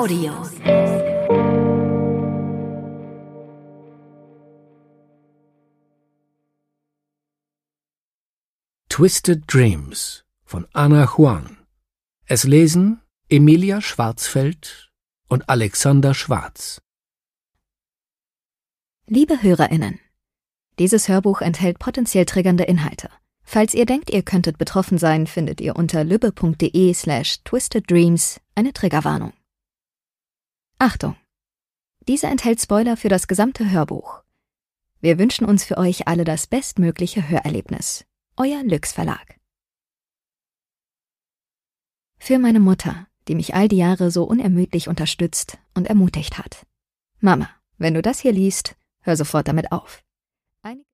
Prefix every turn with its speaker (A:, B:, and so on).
A: Audio.
B: Twisted Dreams von Ana Juan. Es lesen Emilia Schwarzfeld und Alexander Schwarz.
C: Liebe HörerInnen, dieses Hörbuch enthält potenziell triggernde Inhalte. Falls ihr denkt, ihr könntet betroffen sein, findet ihr unter lübbe.de/twisteddreams eine Triggerwarnung. Achtung! Diese enthält Spoiler für das gesamte Hörbuch. Wir wünschen uns für euch alle das bestmögliche Hörerlebnis. Euer Lüx Verlag. Für meine Mutter, die mich all die Jahre so unermüdlich unterstützt und ermutigt hat. Mama, wenn du das hier liest, hör sofort damit auf.